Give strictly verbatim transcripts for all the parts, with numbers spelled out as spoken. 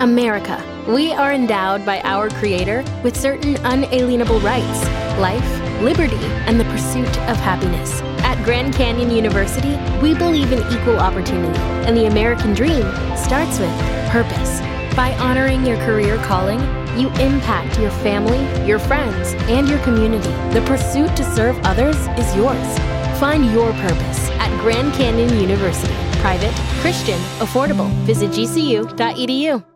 America. We are endowed by our Creator with certain unalienable rights: life, liberty, and the pursuit of happiness. At Grand Canyon University, we believe in equal opportunity, and the American dream starts with purpose. By honoring your career calling, you impact your family, your friends, and your community. The pursuit to serve others is yours. Find your purpose at Grand Canyon University. Private, Christian, affordable. Visit G C U dot E D U.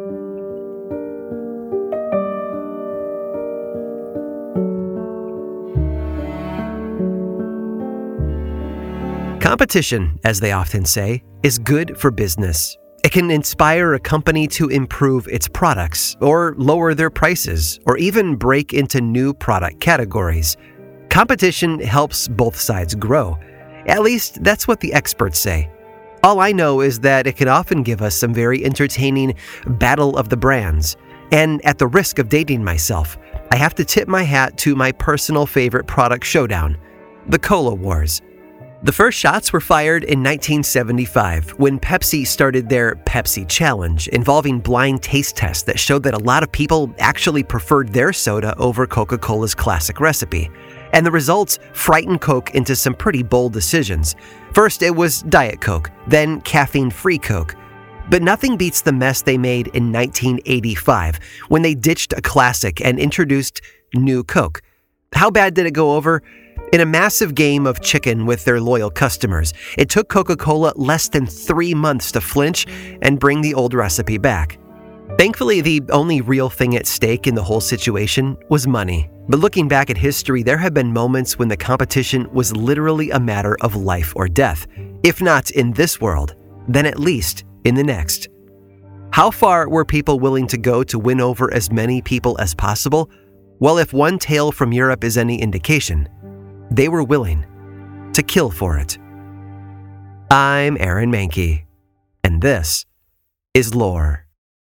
Competition, as they often say, is good for business. It can inspire a company to improve its products, or lower their prices, or even break into new product categories. Competition helps both sides grow. At least, that's what the experts say. All I know is that it can often give us some very entertaining battle of the brands. And at the risk of dating myself, I have to tip my hat to my personal favorite product showdown, the Cola Wars. The first shots were fired in nineteen seventy-five when Pepsi started their Pepsi Challenge, involving blind taste tests that showed that a lot of people actually preferred their soda over Coca-Cola's classic recipe. And the results frightened Coke into some pretty bold decisions. First, it was Diet Coke, then caffeine-free Coke. But nothing beats the mess they made in nineteen eighty-five when they ditched a classic and introduced New Coke. How bad did it go over? In a massive game of chicken with their loyal customers, it took Coca-Cola less than three months to flinch and bring the old recipe back. Thankfully, the only real thing at stake in the whole situation was money. But looking back at history, there have been moments when the competition was literally a matter of life or death. If not in this world, then at least in the next. How far were people willing to go to win over as many people as possible? Well, if one tale from Europe is any indication, they were willing to kill for it. I'm Aaron Mahnke, and this is Lore.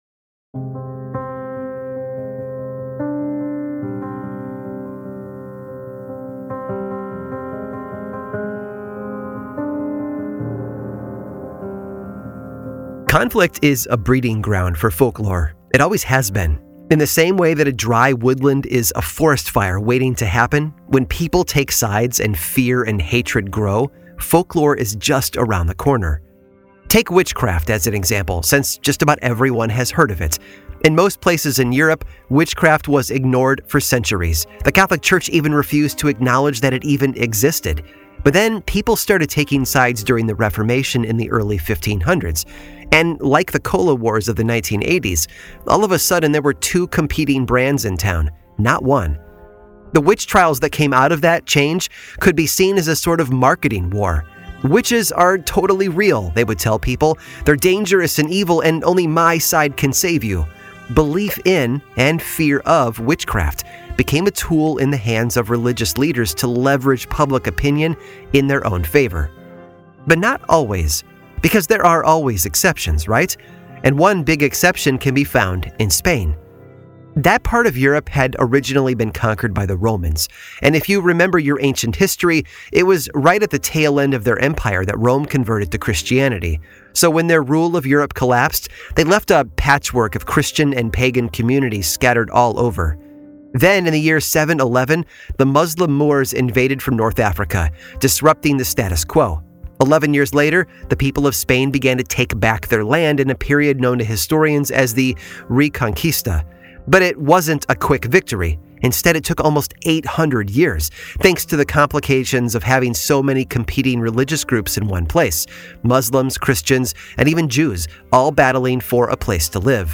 Conflict is a breeding ground for folklore. It always has been. In the same way that a dry woodland is a forest fire waiting to happen, when people take sides and fear and hatred grow, folklore is just around the corner. Take witchcraft as an example, since just about everyone has heard of it. In most places in Europe, witchcraft was ignored for centuries. The Catholic Church even refused to acknowledge that it even existed. But then people started taking sides during the Reformation in the early fifteen hundreds. And like the Cola Wars of the nineteen eighties, all of a sudden there were two competing brands in town, not one. The witch trials that came out of that change could be seen as a sort of marketing war. Witches are totally real, they would tell people. They're dangerous and evil, and only my side can save you. Belief in and fear of witchcraft became a tool in the hands of religious leaders to leverage public opinion in their own favor. But not always. Because there are always exceptions, right? And one big exception can be found in Spain. That part of Europe had originally been conquered by the Romans. And if you remember your ancient history, it was right at the tail end of their empire that Rome converted to Christianity. So when their rule of Europe collapsed, they left a patchwork of Christian and pagan communities scattered all over. Then, in the year seven eleven, the Muslim Moors invaded from North Africa, disrupting the status quo. Eleven years later, the people of Spain began to take back their land in a period known to historians as the Reconquista. But it wasn't a quick victory. Instead, it took almost eight hundred years, thanks to the complications of having so many competing religious groups in one place: Muslims, Christians, and even Jews, all battling for a place to live.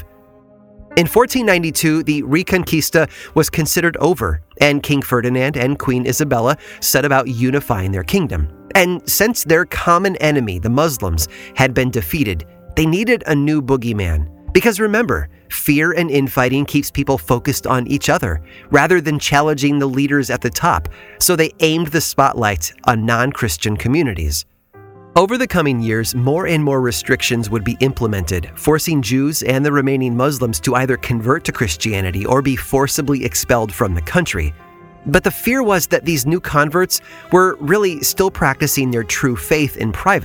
In fourteen ninety-two, the Reconquista was considered over, and King Ferdinand and Queen Isabella set about unifying their kingdom. And since their common enemy, the Muslims, had been defeated, they needed a new boogeyman. Because remember, fear and infighting keeps people focused on each other, rather than challenging the leaders at the top, so they aimed the spotlight on non-Christian communities. Over the coming years, more and more restrictions would be implemented, forcing Jews and the remaining Muslims to either convert to Christianity or be forcibly expelled from the country. But the fear was that these new converts were really still practicing their true faith in private,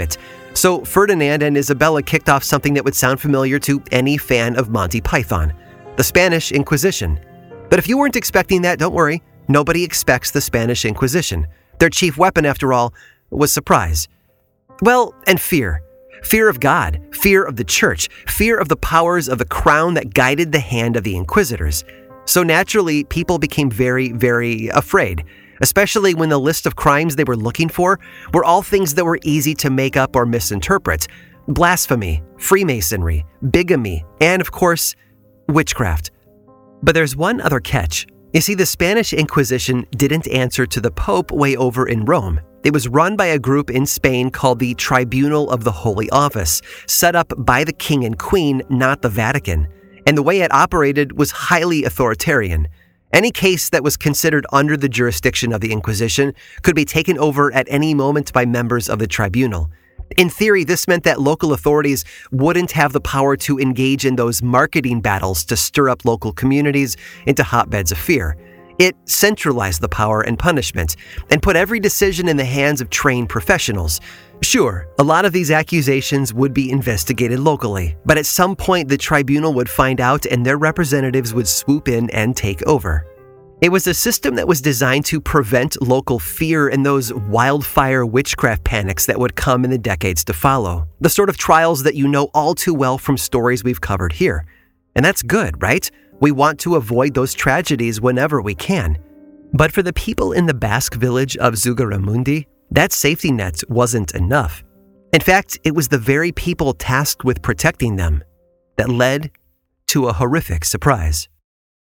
So Ferdinand and Isabella kicked off something that would sound familiar to any fan of Monty Python, the Spanish Inquisition. But if you weren't expecting that, don't worry. Nobody expects the Spanish Inquisition. Their chief weapon, after all, was surprise. Well, and fear. Fear of God, fear of the church, fear of the powers of the crown that guided the hand of the inquisitors. So naturally, people became very, very afraid, especially when the list of crimes they were looking for were all things that were easy to make up or misinterpret. Blasphemy, Freemasonry, bigamy, and of course, witchcraft. But there's one other catch. You see, the Spanish Inquisition didn't answer to the Pope way over in Rome. It was run by a group in Spain called the Tribunal of the Holy Office, set up by the King and Queen, not the Vatican. And the way it operated was highly authoritarian. Any case that was considered under the jurisdiction of the Inquisition could be taken over at any moment by members of the tribunal. In theory, this meant that local authorities wouldn't have the power to engage in those marketing battles to stir up local communities into hotbeds of fear. It centralized the power and punishment and put every decision in the hands of trained professionals. Sure, a lot of these accusations would be investigated locally, but at some point the tribunal would find out and their representatives would swoop in and take over. It was a system that was designed to prevent local fear and those wildfire witchcraft panics that would come in the decades to follow. The sort of trials that you know all too well from stories we've covered here. And that's good, right? We want to avoid those tragedies whenever we can. But for the people in the Basque village of Zugarramundi, that safety net wasn't enough. In fact, it was the very people tasked with protecting them that led to a horrific surprise.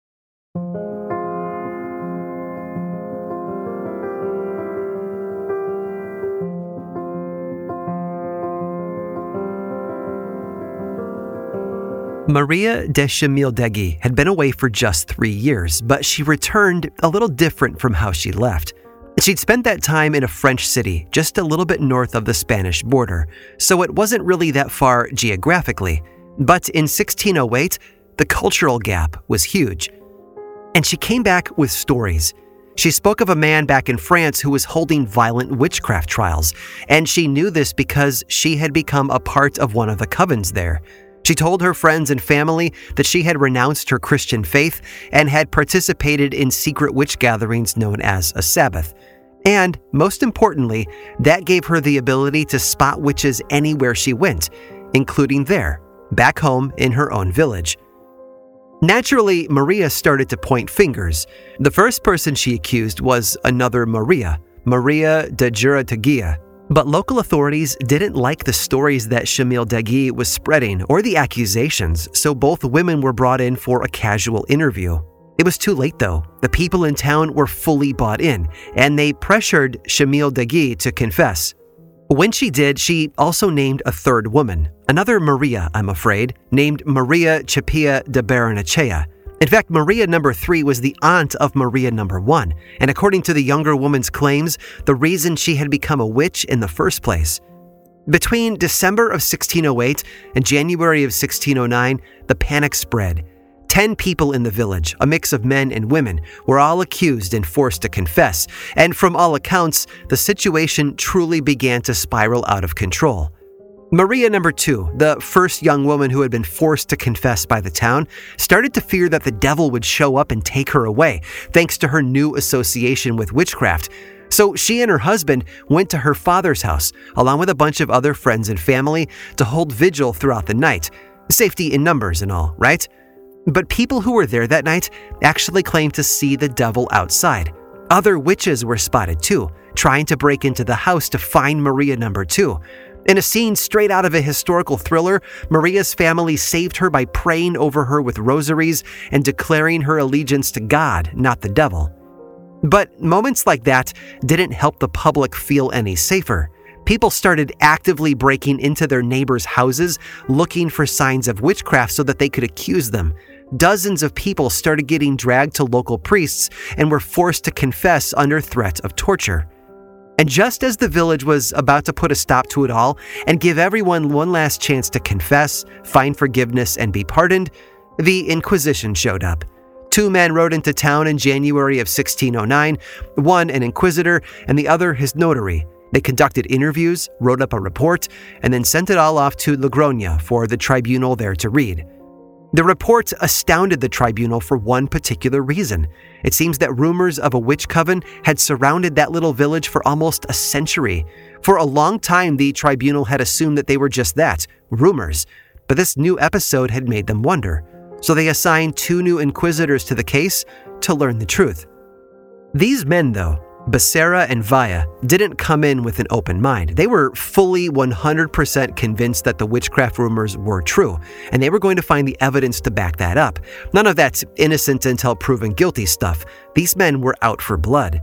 Maria de Chimildegui had been away for just three years, but she returned a little different from how she left. She'd spent that time in a French city, just a little bit north of the Spanish border, so it wasn't really that far geographically. But in sixteen oh eight, the cultural gap was huge. And she came back with stories. She spoke of a man back in France who was holding violent witchcraft trials, and she knew this because she had become a part of one of the covens there. She told her friends and family that she had renounced her Christian faith and had participated in secret witch gatherings known as a Sabbath. And, most importantly, that gave her the ability to spot witches anywhere she went, including there, back home in her own village. Naturally, Maria started to point fingers. The first person she accused was another Maria, Maria de Juratagia. But local authorities didn't like the stories that Chimildegui was spreading or the accusations, so both women were brought in for a casual interview. It was too late though. The people in town were fully bought in, and they pressured Chimildegui to confess. When she did, she also named a third woman, another Maria, I'm afraid, named Maria Chipia de Barrenechea. In fact, Maria number three was the aunt of Maria number one, and according to the younger woman's claims, the reason she had become a witch in the first place. Between December of sixteen oh eight and January of sixteen oh nine, the panic spread. Ten people in the village, a mix of men and women, were all accused and forced to confess, and from all accounts, the situation truly began to spiral out of control. Maria number two, the first young woman who had been forced to confess by the town, started to fear that the devil would show up and take her away, thanks to her new association with witchcraft. So she and her husband went to her father's house, along with a bunch of other friends and family, to hold vigil throughout the night. Safety in numbers and all, right? But people who were there that night actually claimed to see the devil outside. Other witches were spotted too, trying to break into the house to find Maria number two. In a scene straight out of a historical thriller, Maria's family saved her by praying over her with rosaries and declaring her allegiance to God, not the devil. But moments like that didn't help the public feel any safer. People started actively breaking into their neighbors' houses, looking for signs of witchcraft so that they could accuse them. Dozens of people started getting dragged to local priests and were forced to confess under threat of torture. And just as the village was about to put a stop to it all and give everyone one last chance to confess, find forgiveness, and be pardoned, the Inquisition showed up. Two men rode into town in January of sixteen oh nine, one an inquisitor and the other his notary, They conducted interviews, wrote up a report, and then sent it all off to Logroño for the tribunal there to read. The report astounded the tribunal for one particular reason. It seems that rumors of a witch coven had surrounded that little village for almost a century. For a long time, the tribunal had assumed that they were just that, rumors. But this new episode had made them wonder. So they assigned two new inquisitors to the case to learn the truth. These men, though, Becerra and Valla, didn't come in with an open mind. They were fully one hundred percent convinced that the witchcraft rumors were true, and they were going to find the evidence to back that up. None of that innocent until proven guilty stuff. These men were out for blood.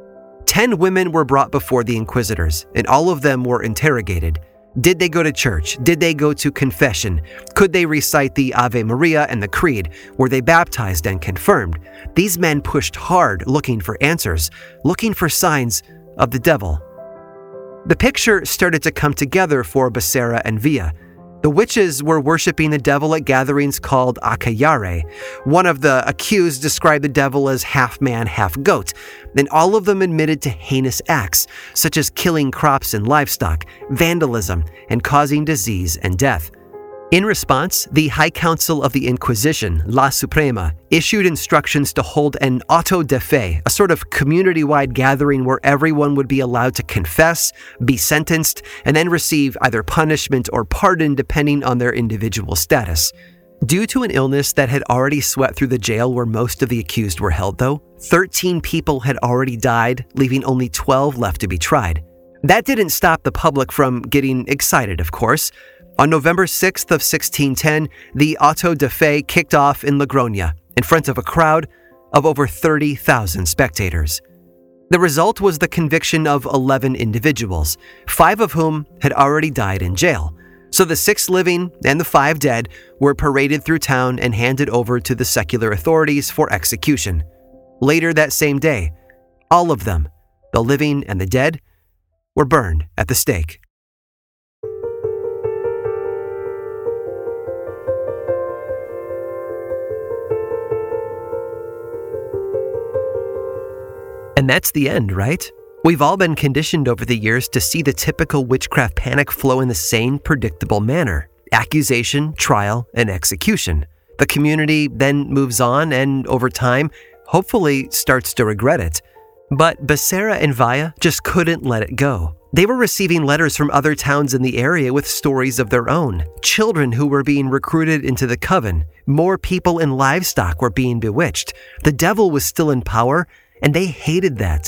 Ten women were brought before the inquisitors, and all of them were interrogated. Did they go to church? Did they go to confession? Could they recite the Ave Maria and the Creed? Were they baptized and confirmed? These men pushed hard, looking for answers, looking for signs of the devil. The picture started to come together for Becerra and Villa. The witches were worshiping the devil at gatherings called Acayare. One of the accused described the devil as half man, half goat. Then all of them admitted to heinous acts, such as killing crops and livestock, vandalism, and causing disease and death. In response, the High Council of the Inquisition, La Suprema, issued instructions to hold an auto de fe, a sort of community-wide gathering where everyone would be allowed to confess, be sentenced, and then receive either punishment or pardon depending on their individual status. Due to an illness that had already swept through the jail where most of the accused were held, though, thirteen people had already died, leaving only twelve left to be tried. That didn't stop the public from getting excited, of course. On November sixth of sixteen ten, the auto de fe kicked off in Logroño in front of a crowd of over thirty thousand spectators. The result was the conviction of eleven individuals, five of whom had already died in jail. So the six living and the five dead were paraded through town and handed over to the secular authorities for execution. Later that same day, all of them, the living and the dead, were burned at the stake. And that's the end, right? We've all been conditioned over the years to see the typical witchcraft panic flow in the same predictable manner: accusation, trial, and execution. The community then moves on and, over time, hopefully starts to regret it. But Becerra and Valla just couldn't let it go. They were receiving letters from other towns in the area with stories of their own. Children who were being recruited into the coven. More people and livestock were being bewitched. The devil was still in power, and they hated that.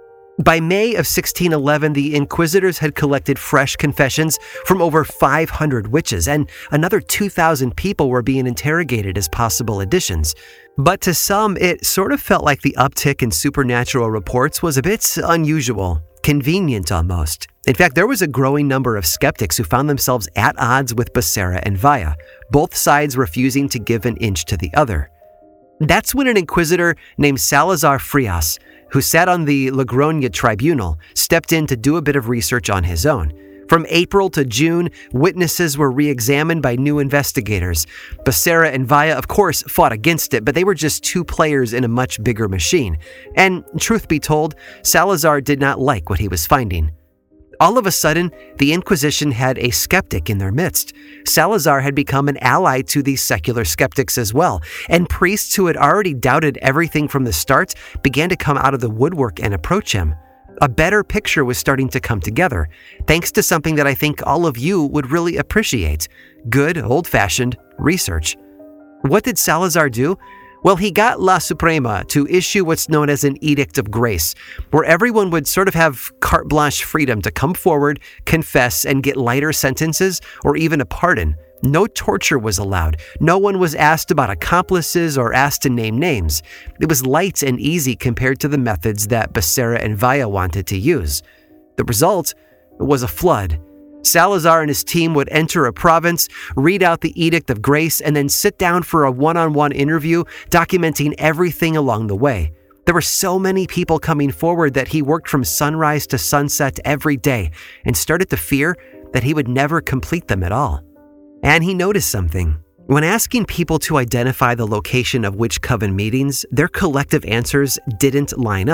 By May of sixteen eleven, the inquisitors had collected fresh confessions from over five hundred witches, and another two thousand people were being interrogated as possible additions. But to some, it sort of felt like the uptick in supernatural reports was a bit unusual, convenient almost. In fact, there was a growing number of skeptics who found themselves at odds with Becerra and Valla, both sides refusing to give an inch to the other. That's when an inquisitor named Salazar Frias, who sat on the Logroño tribunal, stepped in to do a bit of research on his own. From April to June, witnesses were re-examined by new investigators. Becerra and Valla, of course, fought against it, but they were just two players in a much bigger machine. And, truth be told, Salazar did not like what he was finding. All of a sudden, the Inquisition had a skeptic in their midst. Salazar had become an ally to these secular skeptics as well, and priests who had already doubted everything from the start began to come out of the woodwork and approach him. A better picture was starting to come together, thanks to something that I think all of you would really appreciate: good, old-fashioned research. What did Salazar do? Well, he got La Suprema to issue what's known as an Edict of Grace, where everyone would sort of have carte blanche freedom to come forward, confess, and get lighter sentences or even a pardon. No torture was allowed. No one was asked about accomplices or asked to name names. It was light and easy compared to the methods that Becerra and Valla wanted to use. The result was a flood. Salazar and his team would enter a province, read out the Edict of Grace, and then sit down for a one-on-one interview, documenting everything along the way. There were so many people coming forward that he worked from sunrise to sunset every day and started to fear that he would never complete them at all. And he noticed something. When asking people to identify the location of witch coven meetings, their collective answers didn't line up.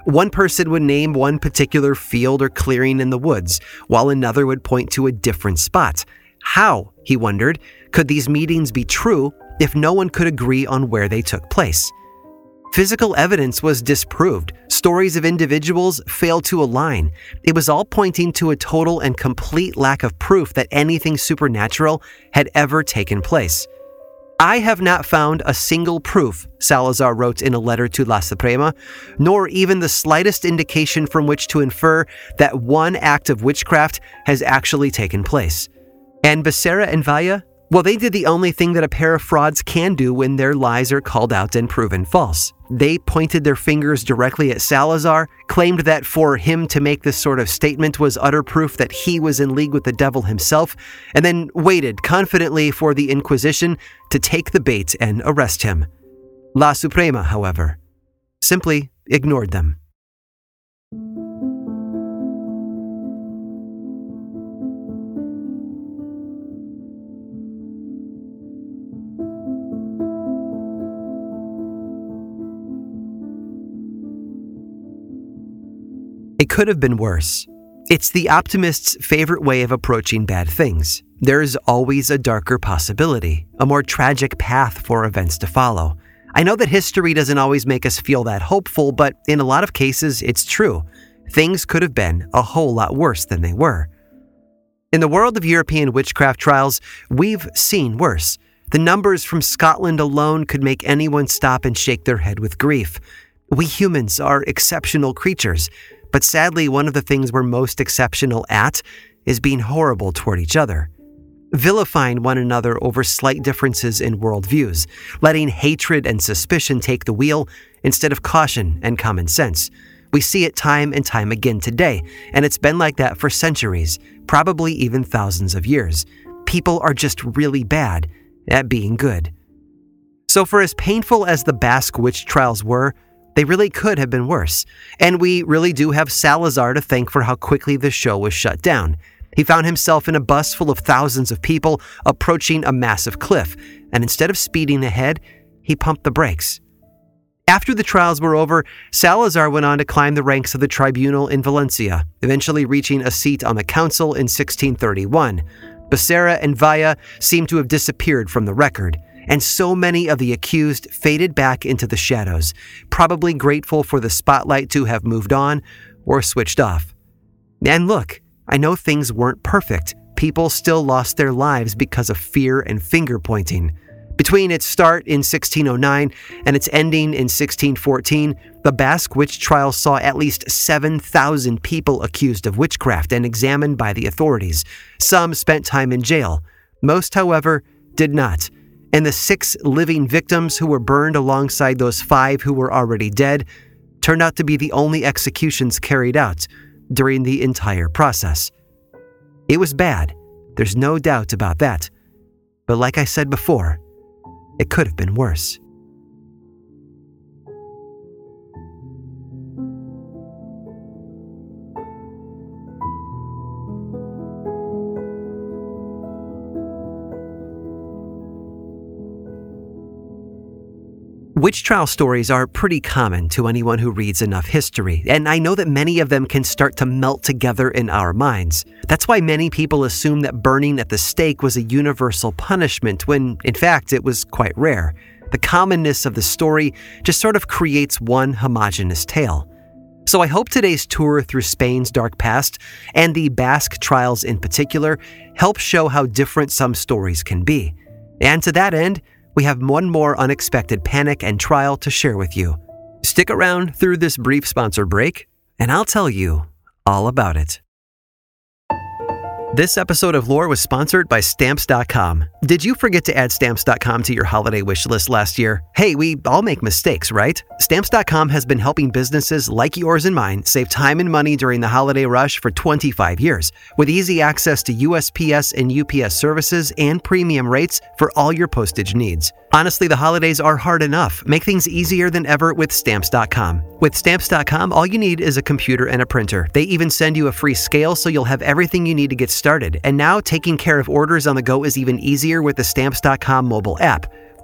One person would name one particular field or clearing in the woods, while another would point to a different spot. How, he wondered, could these meetings be true if no one could agree on where they took place? Physical evidence was disproved. Stories of individuals failed to align. It was all pointing to a total and complete lack of proof that anything supernatural had ever taken place. I have not found a single proof, Salazar wrote in a letter to La Suprema, nor even the slightest indication from which to infer that one act of witchcraft has actually taken place. And Becerra and Valle, well, they did the only thing that a pair of frauds can do when their lies are called out and proven false. They pointed their fingers directly at Salazar, claimed that for him to make this sort of statement was utter proof that he was in league with the devil himself, and then waited confidently for the Inquisition to take the bait and arrest him. La Suprema, however, simply ignored them. It could have been worse. It's the optimist's favorite way of approaching bad things. There is always a darker possibility, a more tragic path for events to follow. I know that history doesn't always make us feel that hopeful, but in a lot of cases, it's true. Things could have been a whole lot worse than they were. In the world of European witchcraft trials, we've seen worse. The numbers from Scotland alone could make anyone stop and shake their head with grief. We humans are exceptional creatures. But sadly, one of the things we're most exceptional at is being horrible toward each other. Vilifying one another over slight differences in worldviews, letting hatred and suspicion take the wheel instead of caution and common sense. We see it time and time again today, and it's been like that for centuries, probably even thousands of years. People are just really bad at being good. So for as painful as the Basque witch trials were, they really could have been worse. And we really do have Salazar to thank for how quickly the show was shut down. He found himself in a bus full of thousands of people approaching a massive cliff, and instead of speeding ahead, he pumped the brakes. After the trials were over, Salazar went on to climb the ranks of the tribunal in Valencia, eventually reaching a seat on the council in sixteen thirty-one. Becerra and Valle seem to have disappeared from the record, and so many of the accused faded back into the shadows, probably grateful for the spotlight to have moved on or switched off. And look, I know things weren't perfect. People still lost their lives because of fear and finger-pointing. Between its start in sixteen oh nine and its ending in sixteen fourteen, the Basque witch trial saw at least seven thousand people accused of witchcraft and examined by the authorities. Some spent time in jail. Most, however, did not. And the six living victims who were burned alongside those five who were already dead turned out to be the only executions carried out during the entire process. It was bad, there's no doubt about that. But like I said before, it could have been worse. Witch trial stories are pretty common to anyone who reads enough history, and I know that many of them can start to melt together in our minds. That's why many people assume that burning at the stake was a universal punishment, when in fact it was quite rare. The commonness of the story just sort of creates one homogeneous tale. So I hope today's tour through Spain's dark past, and the Basque trials in particular, help show how different some stories can be. And to that end, we have one more unexpected panic and trial to share with you. Stick around through this brief sponsor break, and I'll tell you all about it. This episode of Lore was sponsored by Stamps dot com. Did you forget to add Stamps dot com to your holiday wish list last year? Hey, we all make mistakes, right? Stamps dot com has been helping businesses like yours and mine save time and money during the holiday rush for twenty-five years, with easy access to U S P S and U P S services and premium rates for all your postage needs. Honestly, the holidays are hard enough. Make things easier than ever with Stamps dot com. With Stamps dot com, all you need is a computer and a printer. They even send you a free scale so you'll have everything you need to get started. And now taking care of orders on the go is even easier with the Stamps dot com mobile app.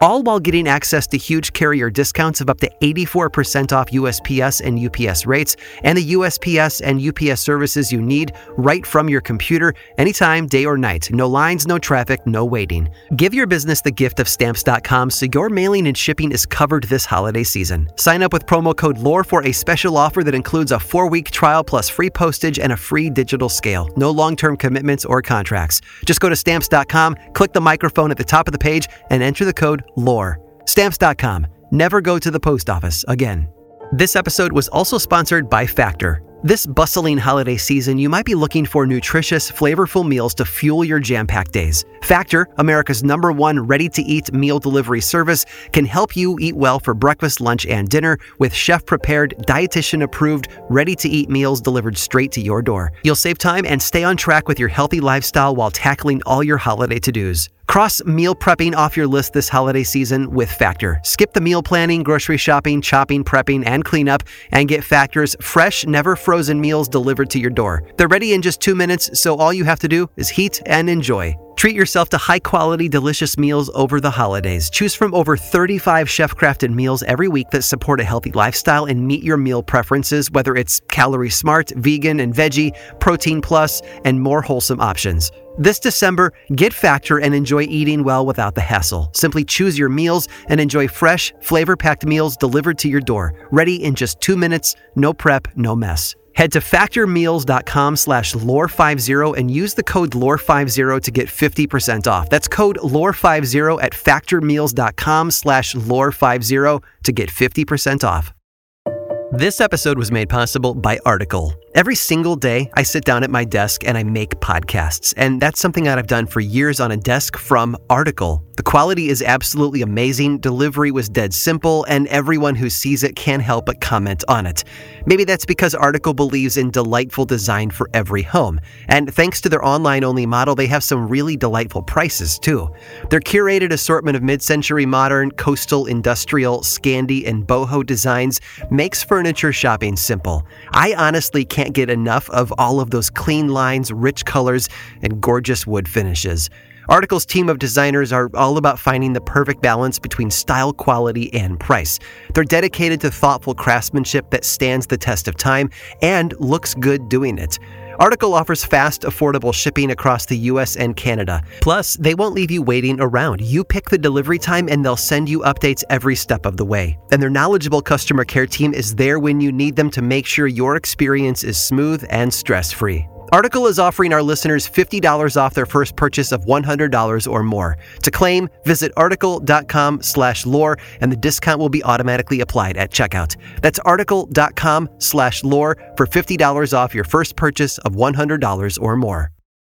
all while getting access to huge carrier discounts of up to eighty-four percent off U S P S and U P S rates, and the U S P S and U P S services you need right from your computer, anytime, day or night. No lines, no traffic, no waiting. Give your business the gift of Stamps dot com so your mailing and shipping is covered this holiday season. Sign up with promo code LORE for a special offer that includes a four-week trial plus free postage and a free digital scale. No long-term commitments or contracts. Just go to Stamps dot com, click the microphone at the top of the page, and enter the code LORE. Stamps dot com. Never go to the post office again. This episode was also sponsored by Factor. This bustling holiday season, you might be looking for nutritious, flavorful meals to fuel your jam-packed days. Factor, America's number one ready-to-eat meal delivery service, can help you eat well for breakfast, lunch, and dinner with chef-prepared, dietitian-approved, ready-to-eat meals delivered straight to your door. You'll save time and stay on track with your healthy lifestyle while tackling all your holiday to-dos. Cross meal prepping off your list this holiday season with Factor. Skip the meal planning, grocery shopping, chopping, prepping, and cleanup, and get Factor's fresh, never frozen meals delivered to your door. They're ready in just two minutes, so all you have to do is heat and enjoy. Treat yourself to high-quality, delicious meals over the holidays. Choose from over thirty-five chef-crafted meals every week that support a healthy lifestyle and meet your meal preferences, whether it's calorie smart, vegan and veggie, protein plus, and more wholesome options. This December, get Factor and enjoy eating well without the hassle. Simply choose your meals and enjoy fresh, flavor-packed meals delivered to your door, ready in just two minutes, no prep, no mess. Head to factormeals.com slash lore50 and use the code lore fifty to get fifty percent off. That's code lore fifty at factormeals.com slash lore50 to get fifty percent off. This episode was made possible by Article. Every single day, I sit down at my desk and I make podcasts, and that's something that I've done for years on a desk from Article. The quality is absolutely amazing, delivery was dead simple, and everyone who sees it can't help but comment on it. Maybe that's because Article believes in delightful design for every home, and thanks to their online-only model, they have some really delightful prices, too. Their curated assortment of mid-century modern, coastal, industrial, Scandi, and boho designs makes furniture shopping simple. I honestly can't get enough of all of those clean lines, rich colors, and gorgeous wood finishes. Article's team of designers are all about finding the perfect balance between style, quality, and price. They're dedicated to thoughtful craftsmanship that stands the test of time and looks good doing it. Article offers fast, affordable shipping across the U S and Canada. Plus, they won't leave you waiting around. You pick the delivery time and they'll send you updates every step of the way. And their knowledgeable customer care team is there when you need them to make sure your experience is smooth and stress-free. Article is offering our listeners fifty dollars off their first purchase of one hundred dollars or more. To claim, visit article.com slash lore and the discount will be automatically applied at checkout. That's article.com slash lore for fifty dollars off your first purchase of one hundred dollars or more.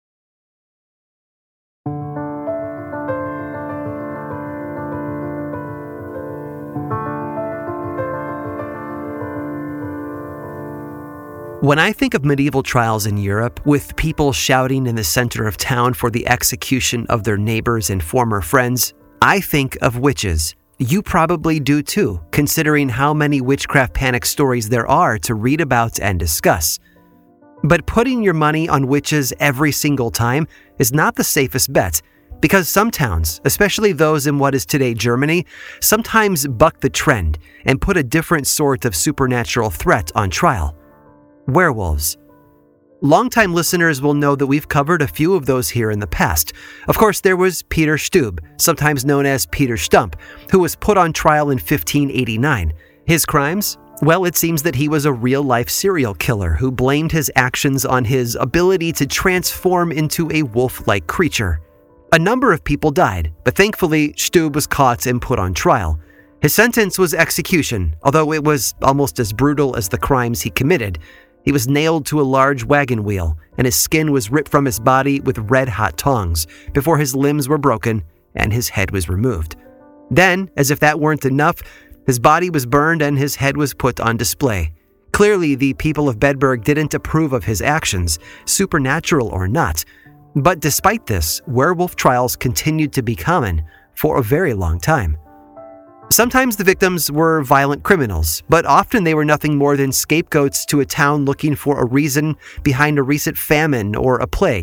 When I think of medieval trials in Europe, with people shouting in the center of town for the execution of their neighbors and former friends, I think of witches. You probably do too, considering how many witchcraft panic stories there are to read about and discuss. But putting your money on witches every single time is not the safest bet, because some towns, especially those in what is today Germany, sometimes buck the trend and put a different sort of supernatural threat on trial. Werewolves. Longtime listeners will know that we've covered a few of those here in the past. Of course, there was Peter Stub, sometimes known as Peter Stump, who was put on trial in fifteen eighty-nine. His crimes? Well, it seems that he was a real-life serial killer who blamed his actions on his ability to transform into a wolf-like creature. A number of people died, but thankfully, Stub was caught and put on trial. His sentence was execution, although it was almost as brutal as the crimes he committed. He was nailed to a large wagon wheel, and his skin was ripped from his body with red-hot tongs before his limbs were broken and his head was removed. Then, as if that weren't enough, his body was burned and his head was put on display. Clearly, the people of Bedburg didn't approve of his actions, supernatural or not. But despite this, werewolf trials continued to be common for a very long time. Sometimes the victims were violent criminals, but often they were nothing more than scapegoats to a town looking for a reason behind a recent famine or a plague.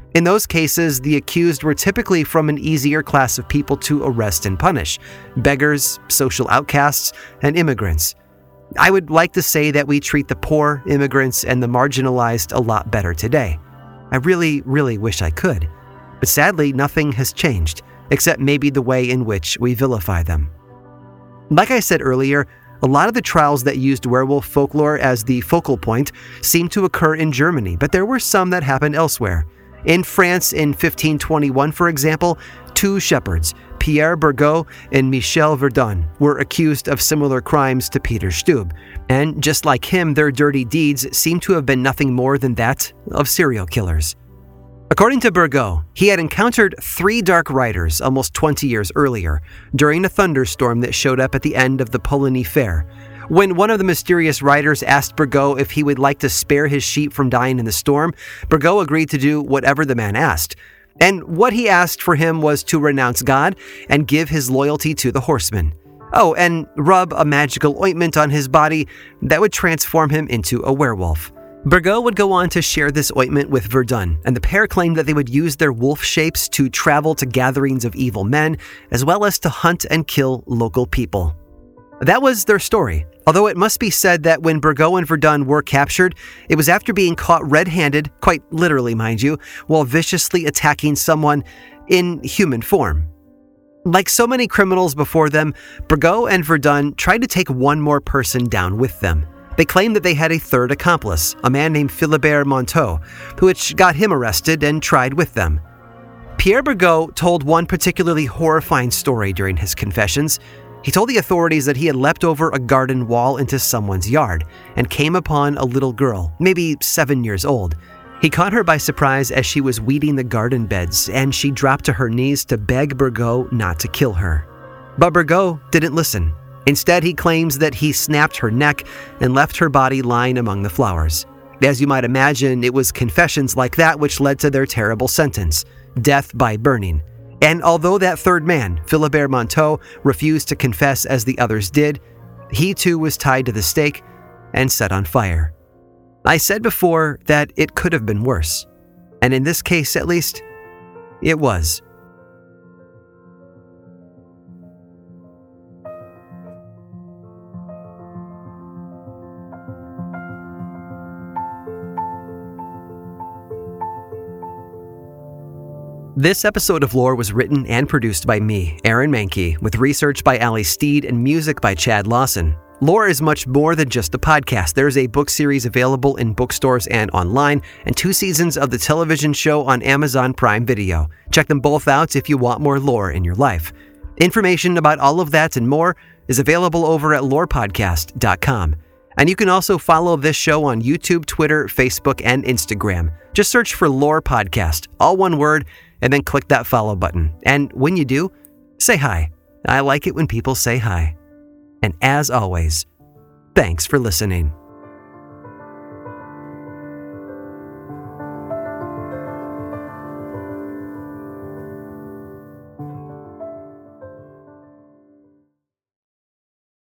In those cases, the accused were typically from an easier class of people to arrest and punish: beggars, social outcasts, and immigrants. I would like to say that we treat the poor, immigrants, and the marginalized a lot better today. I really, really wish I could. But sadly, nothing has changed, except maybe the way in which we vilify them. Like I said earlier, a lot of the trials that used werewolf folklore as the focal point seemed to occur in Germany, but there were some that happened elsewhere. In France in fifteen twenty-one, for example, two shepherds, Pierre Burgot and Michel Verdun, were accused of similar crimes to Peter Stube, and just like him, their dirty deeds seem to have been nothing more than that of serial killers. According to Burgot, he had encountered three dark riders almost twenty years earlier, during a thunderstorm that showed up at the end of the Poligny Fair. When one of the mysterious riders asked Burgot if he would like to spare his sheep from dying in the storm, Burgot agreed to do whatever the man asked. And what he asked for him was to renounce God and give his loyalty to the horsemen. Oh, and rub a magical ointment on his body that would transform him into a werewolf. Burgot would go on to share this ointment with Verdun, and the pair claimed that they would use their wolf shapes to travel to gatherings of evil men, as well as to hunt and kill local people. That was their story, although it must be said that when Burgot and Verdun were captured, it was after being caught red-handed, quite literally mind you, while viciously attacking someone in human form. Like so many criminals before them, Burgot and Verdun tried to take one more person down with them. They claimed that they had a third accomplice, a man named Philibert Monteau, which got him arrested and tried with them. Pierre Burgot told one particularly horrifying story during his confessions. He told the authorities that he had leapt over a garden wall into someone's yard and came upon a little girl, maybe seven years old. He caught her by surprise as she was weeding the garden beds, and she dropped to her knees to beg Burgot not to kill her. But Burgot didn't listen. Instead, he claims that he snapped her neck and left her body lying among the flowers. As you might imagine, it was confessions like that which led to their terrible sentence, death by burning. And although that third man, Philibert Monteau, refused to confess as the others did, he too was tied to the stake and set on fire. I said before that it could have been worse. And in this case, at least, it was. This episode of Lore was written and produced by me, Aaron Mahnke, with research by Ali Steed and music by Chad Lawson. Lore is much more than just a podcast. There's a book series available in bookstores and online, and two seasons of the television show on Amazon Prime Video. Check them both out if you want more lore in your life. Information about all of that and more is available over at lore podcast dot com. And you can also follow this show on YouTube, Twitter, Facebook, and Instagram. Just search for Lore Podcast, all one word, and then click that follow button. And when you do, say hi. I like it when people say hi. And as always, thanks for listening.